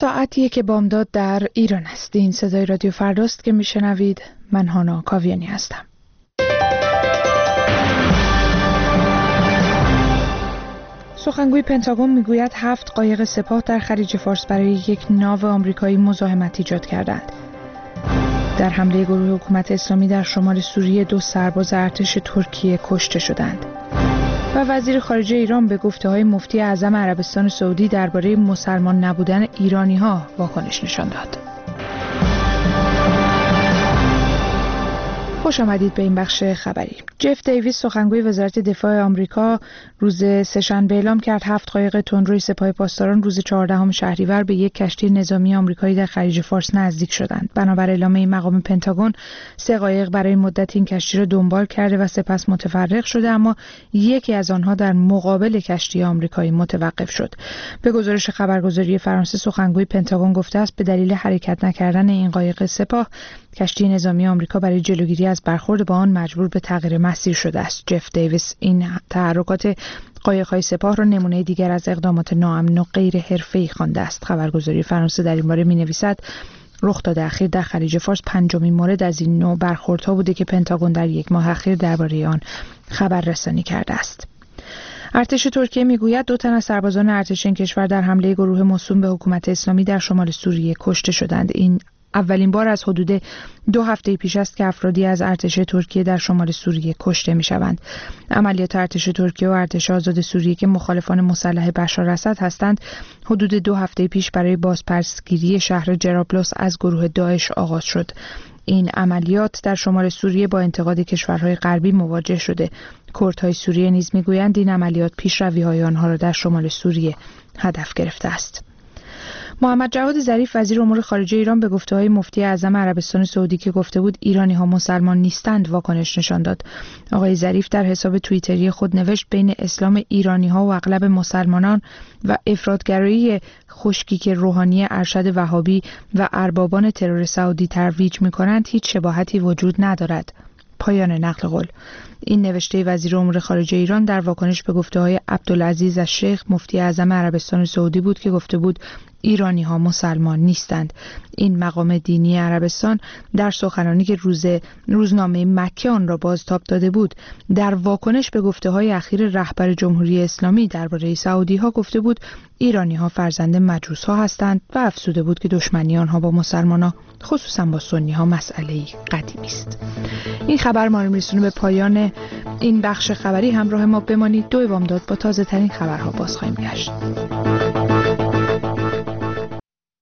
ساعت 1 بامداد در ایران است. این صدای رادیو فرداست که میشنوید. من هانا کاویانی هستم. سخنگوی پنتاگون میگوید 7 قایق سپاه در خلیج فارس برای یک ناو آمریکایی مزاحمت ایجاد کردند. در حمله گروه حکومت اسلامی در شمال سوریه 2 سرباز ارتش ترکیه کشته شدند. و وزیر خارجه ایران به گفته‌های مفتی اعظم عربستان سعودی درباره مسلمان نبودن ایرانی‌ها واکنش نشان داد. خوش آمدید به این بخش خبری. جف دیویس سخنگوی وزارت دفاع آمریکا روز سه‌شنبه اعلام کرد 7 قایق تندروی سپاه پاسداران روز 14 شهریور به یک کشتی نظامی آمریکایی در خلیج فارس نزدیک شدند. بنابر اعلام این مقام پنتاگون 3 قایق برای مدت این کشتی را دنبال کرده و سپس متفرق شده، اما یکی از آنها در مقابل کشتی آمریکایی متوقف شد. به گزارش خبرگزاری فرانسه سخنگوی پنتاگون گفته است به دلیل حرکت نکردن این قایق سپاه کشتی نظامی آمریکا برای جلوگیری از برخورد با آن مجبور به تغییر مسیر شده است. جف دیویس این تحرکات قایق‌های سپاه را نمونه دیگر از اقدامات ناامن و غیر حرفه‌ای خوانده است. خبرگزاری فرانسه در این باره می‌نویسد رخداد اخیر در خلیج فارس 5مین مورد از این نوع برخوردها بوده که پنتاگون در 1 ماه اخیر درباره آن خبررسانی کرده است. ارتش ترکیه میگوید 2 تن از سربازان ارتش این کشور در حمله گروه موسوم به حکومت اسلامی در شمال سوریه کشته شدند. این اولین بار از حدود 2 هفته پیش است که افرادی از ارتش ترکیه در شمال سوریه کشته می‌شوند. عملیات ارتش ترکیه و ارتش آزاد سوریه که مخالفان مسلح بشار اسد هستند، حدود 2 هفته پیش برای بازپسگیری شهر جرابلس از گروه داعش آغاز شد. این عملیات در شمال سوریه با انتقاد کشورهای غربی مواجه شده. کردهای سوریه نیز می‌گویند این عملیات پیشروی‌های آنها را در شمال سوریه هدف گرفته است. محمد جواد ظریف وزیر امور خارجه ایران به گفته‌های مفتی اعظم عربستان سعودی که گفته بود ایرانی‌ها مسلمان نیستند واکنش نشان داد. آقای ظریف در حساب توییتری خود نوشت بین اسلام ایرانی‌ها و اغلب مسلمانان و افراط‌گرایی خشکی که روحانی ارشد وهابی و اربابان ترور سعودی ترویج می‌کنند هیچ شباهتی وجود ندارد. پایان نقل قول. این نوشته وزیر امور خارجه ایران در واکنش به گفته‌های عبدالعزیز الشیخ مفتی اعظم عربستان سعودی بود که گفته بود ایرانی‌ها مسلمان نیستند. این مقام دینی عربستان در سخنرانی که روزنامه مکه آن را بازتاب داده بود در واکنش به گفته‌های اخیر رهبر جمهوری اسلامی درباره سعودی‌ها گفته بود ایرانی‌ها فرزند مجوس‌ها هستند و افزوده بود که دشمنی آنها با مسلمان‌ها خصوصا با سنی‌ها مسئله‌ای قدیمی است. این خبر ما را می‌رسونه به پایان این بخش خبری. همراه ما بمانید. 2 بامداد با تازه‌ترین خبرها باز خواهیم گشت.